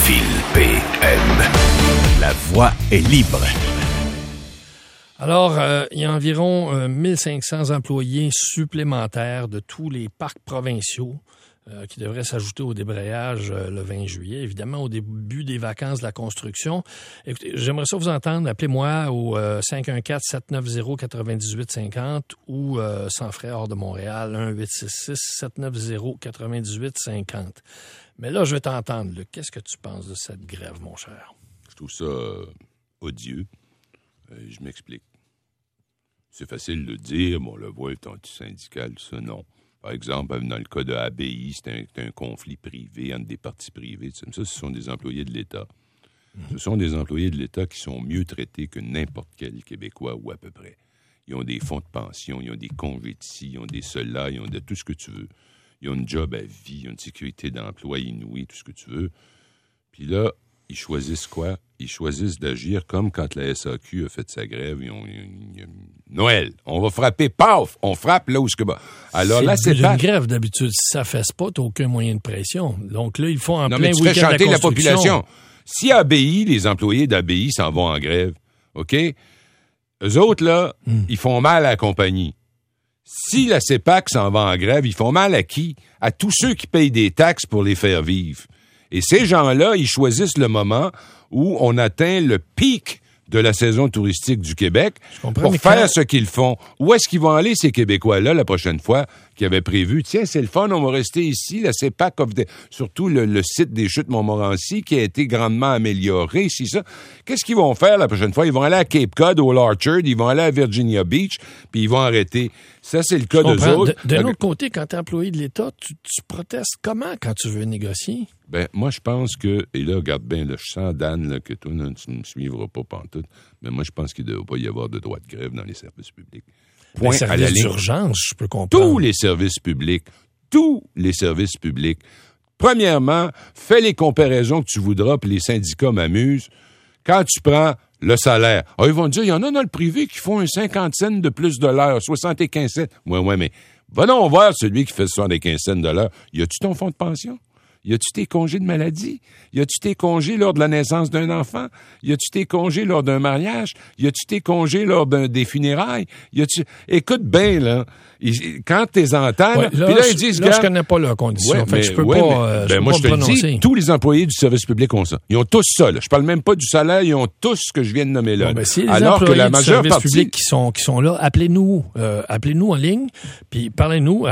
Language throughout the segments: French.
Phil PM. La voix est libre. Alors, il y a environ 1500 employés supplémentaires de tous les parcs provinciaux qui devraient s'ajouter au débrayage le 20 juillet, évidemment au début des vacances de la construction. Écoutez, j'aimerais ça vous entendre. Appelez-moi au 514-790-9850 ou sans frais hors de Montréal, 1-866-790-9850. Mais là, je vais t'entendre, Luc. Qu'est-ce que tu penses de cette grève, mon cher? Je trouve ça odieux. Je m'explique. C'est facile de dire, bon, le voit est anti-syndical, ça, non. Par exemple, dans le cas de ABI, c'était un conflit privé entre des partis privés. Ça, ce sont des employés de l'État. Ce sont des employés de l'État qui sont mieux traités que n'importe quel Québécois ou à peu près. Ils ont des fonds de pension, ils ont des congés de ci, ils ont des cela, ils ont de tout ce que tu veux. Ils ont une job à vie, ils ont une sécurité d'emploi inouïe, tout ce que tu veux. Puis là, ils choisissent quoi? Ils choisissent d'agir comme quand la SAQ a fait sa grève. Noël, on va frapper, paf! On frappe là où ce que... Alors là, c'est une grève, d'habitude. Si ça fesse pas, t'as aucun moyen de pression. Donc là, ils font en plein week-end de la construction. Non, mais tu fais chanter la population. Si ABI, les employés d'ABI s'en vont en grève, OK? Eux autres, là, ils font mal à la compagnie. Si la CEPAC s'en va en grève, ils font mal à qui? À tous ceux qui payent des taxes pour les faire vivre. Et ces gens-là, ils choisissent le moment où on atteint le pic de la saison touristique du Québec pour faire ce qu'ils font. Où est-ce qu'ils vont aller, ces Québécois-là, la prochaine fois, qui avaient prévu? Tiens, c'est le fun, on va rester ici. La CEPAC offre surtout le site des Chutes Montmorency qui a été grandement amélioré, si ça. Qu'est-ce qu'ils vont faire la prochaine fois? Ils vont aller à Cape Cod, au Larchard, ils vont aller à Virginia Beach, puis ils vont arrêter. Ça, c'est le cas d'eux autres. D'un autre côté, quand tu es employé de l'État, tu protestes comment quand tu veux négocier? Ben, moi, je pense que, et là, regarde bien, là, je sens, Dan, là, que toi, là, tu ne me suivras pas pantoute, mais moi, je pense qu'il ne devrait pas y avoir de droit de grève dans les services publics. Point à la ligne. D'urgence, je peux comprendre. Tous les services publics. Premièrement, fais les comparaisons que tu voudras, puis les syndicats m'amusent. Quand tu prends le salaire, ils vont dire, il y en a dans le privé qui font un 50 cents de plus de l'heure, 75 cents. Ouais, mais va donc voir celui qui fait 75 cents de l'heure. Y a-tu ton fonds de pension? Y a-tu tes congés de maladie? Y a-tu tes congés lors de la naissance d'un enfant? Y a-tu tes congés lors d'un mariage? Y a-tu tes congés lors des funérailles? Écoute bien, là. Quand t'es entends, puis là, ils disent... Là, je connais pas leurs conditions. Ouais, fait que je peux pas moi, je te prononcer. le dis, tous les employés du service public ont ça. Ils ont tous ça, là. Je parle même pas du salaire, ils ont tous ce que je viens de nommer là. Si les alors que la majeure partie... public qui sont là, appelez-nous en ligne, puis parlez-nous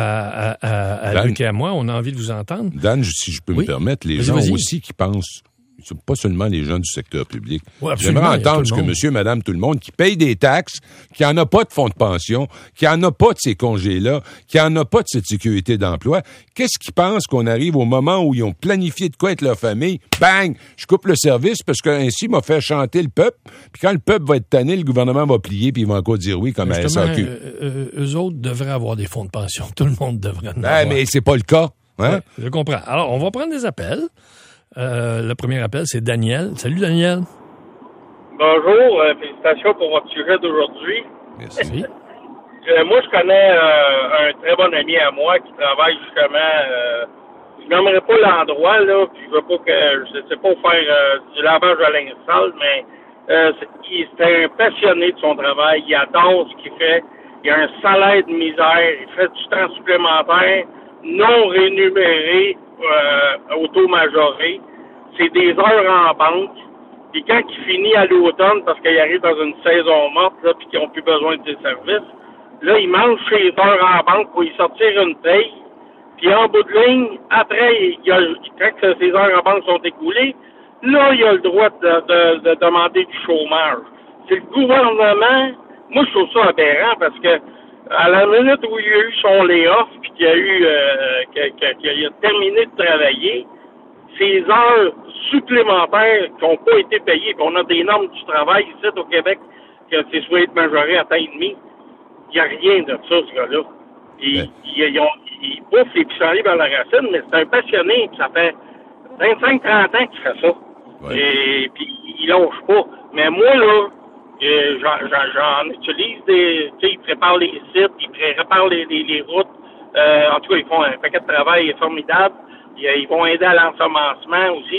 à Luc et à moi. On a envie de vous entendre. Dan, si je peux me permettre, les gens aussi qui pensent... pas seulement les gens du secteur public. Ouais, j'aimerais entendre ce que monsieur, madame, tout le monde, qui paye des taxes, qui en a pas de fonds de pension, qui en a pas de ces congés-là, qui en a pas de cette sécurité d'emploi, qu'est-ce qu'ils pensent qu'on arrive au moment où ils ont planifié de quoi être leur famille? Bang! Je coupe le service parce que ainsi m'a fait chanter le peuple. Puis quand le peuple va être tanné, le gouvernement va plier puis ils vont encore dire oui comme à la SAQ. Eux autres devraient avoir des fonds de pension. Tout le monde devrait en avoir. Mais c'est pas le cas. Hein? Ouais, je comprends. Alors, on va prendre des appels. Le premier appel, c'est Daniel. Salut, Daniel. Bonjour. Félicitations pour votre sujet d'aujourd'hui. Merci. Moi, je connais un très bon ami à moi qui travaille justement... je n'aimerais pas l'endroit, là, puis je veux pas que... Je sais pas faire du lavage à linge sale, mais c'est un passionné de son travail. Il adore ce qu'il fait. Il a un salaire de misère. Il fait du temps supplémentaire non rémunéré, auto-majoré. C'est des heures en banque. Puis quand il finit à l'automne, parce qu'il arrive dans une saison morte, là, puis qu'ils n'ont plus besoin de ses services, là, il mange ses heures en banque pour y sortir une paye. Puis en bout de ligne, après, quand ses heures en banque sont écoulées, là, il a le droit de demander du chômage. C'est le gouvernement. Moi, je trouve ça aberrant parce que à la minute où il y a eu son lay-off, puis qu'il a terminé de travailler, ces heures supplémentaires qui n'ont pas été payées, puis on a des normes du travail ici au Québec, que c'est supposé être majoré à temps et demi. Il n'y a rien de ça, ce gars-là. Il bouffe les pissenlits par la racine, mais c'est un passionné, ça fait 25-30 ans qu'il fait ça. Ouais. Et puis, il lâche pas. Mais moi, là, j'en utilise des... Tu sais, ils préparent les sites, ils préparent les routes. En tout cas, ils font un paquet de travail formidable. Ils vont aider à l'ensemencement aussi.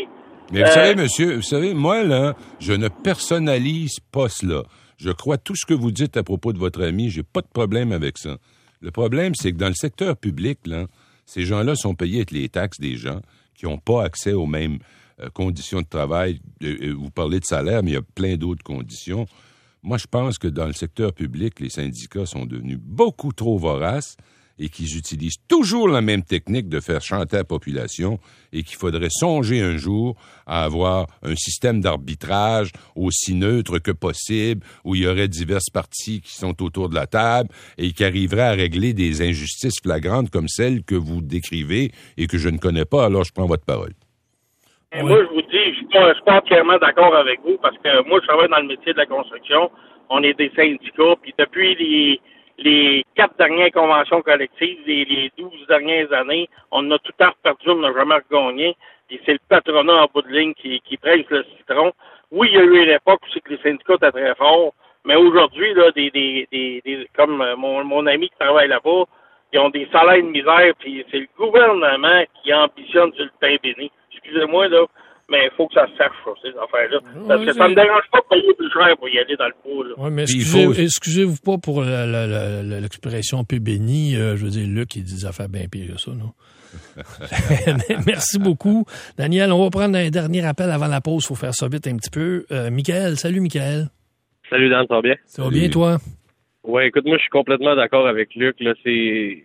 Mais vous savez, monsieur, moi, là, je ne personnalise pas cela. Je crois tout ce que vous dites à propos de votre ami, j'ai pas de problème avec ça. Le problème, c'est que dans le secteur public, là, ces gens-là sont payés avec les taxes des gens qui n'ont pas accès aux mêmes conditions de travail. Vous parlez de salaire, mais il y a plein d'autres conditions. Moi, je pense que dans le secteur public, les syndicats sont devenus beaucoup trop voraces et qu'ils utilisent toujours la même technique de faire chanter la population et qu'il faudrait songer un jour à avoir un système d'arbitrage aussi neutre que possible, où il y aurait diverses parties qui sont autour de la table et qui arriveraient à régler des injustices flagrantes comme celles que vous décrivez et que je ne connais pas, alors je prends votre parole. Et moi, je vous dis, je suis pas entièrement d'accord avec vous parce que moi, je travaille dans le métier de la construction. On est des syndicats, puis depuis les 4 dernières conventions collectives, les 12 dernières années, on a tout le temps perdu, on n'a jamais gagné. Et c'est le patronat en bout de ligne qui presse le citron. Oui, il y a eu une époque où c'est que les syndicats étaient très forts, mais aujourd'hui, là, comme mon ami qui travaille là-bas, ils ont des salaires de misère, puis c'est le gouvernement qui ambitionne sur le pain béni. Excusez-moi, là, mais il faut que ça se sache, ces affaires-là. Parce que ça me dérange pas de payer plus cher pour y aller dans le pot, là. Oui, mais excusez-vous pas pour l'expression peu béni. Je veux dire, Luc, il dit des affaires bien pires que ça, non? Merci beaucoup. Daniel, on va prendre un dernier appel avant la pause. Il faut faire ça vite un petit peu. Michael, salut Michael. Salut Dan, ça va bien? Ça va bien, toi? Ouais, écoute, moi, je suis complètement d'accord avec Luc, là. C'est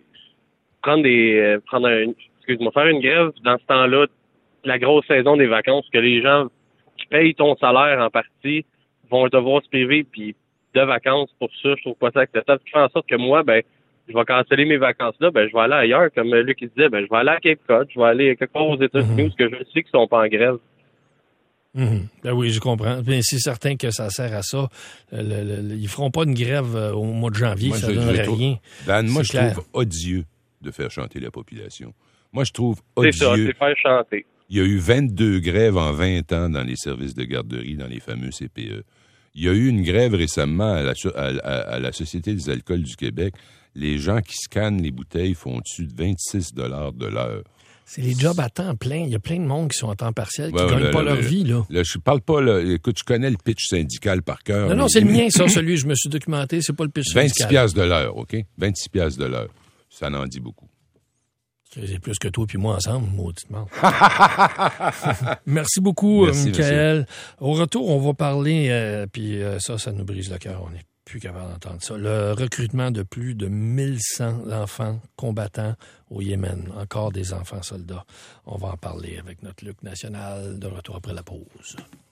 faire une grève dans ce temps-là, la grosse saison des vacances, que les gens qui payent ton salaire en partie vont devoir se priver puis de vacances pour ça. Je trouve pas ça acceptable. Ce qui fait en sorte que moi, je vais canceller mes vacances-là, je vais aller ailleurs. Comme Luc il disait, je vais aller à Cape Cod, je vais aller quelque part aux États-Unis où je sais qu'ils sont pas en grève. Ben oui, je comprends. Bien, c'est certain que ça sert à ça. Ils feront pas une grève au mois de janvier, moi, ça ne donnerait rien. Dan, moi, je trouve odieux de faire chanter la population. Moi, je trouve odieux. C'est ça, c'est faire chanter. Il y a eu 22 grèves en 20 ans dans les services de garderie, dans les fameux CPE. Il y a eu une grève récemment à la Société des alcools du Québec. Les gens qui scannent les bouteilles font au-dessus de 26 $ de l'heure. C'est les jobs à temps plein. Il y a plein de monde qui sont à temps partiel, qui ne gagnent pas leur vie, là. Là, je parle pas, là. Écoute, je connais le pitch syndical par cœur. Non, c'est le mien, ça, celui que je me suis documenté. C'est pas le pitch syndical. 26 $ de l'heure, OK? 26 $ de l'heure. Ça en dit beaucoup. C'est plus que toi puis moi ensemble, mauditement. Merci beaucoup, Michael. Merci. Au retour, on va parler, puis ça nous brise le cœur. On n'est plus capable d'entendre ça. Le recrutement de plus de 1100 enfants combattants au Yémen. Encore des enfants soldats. On va en parler avec notre Luc National de retour après la pause.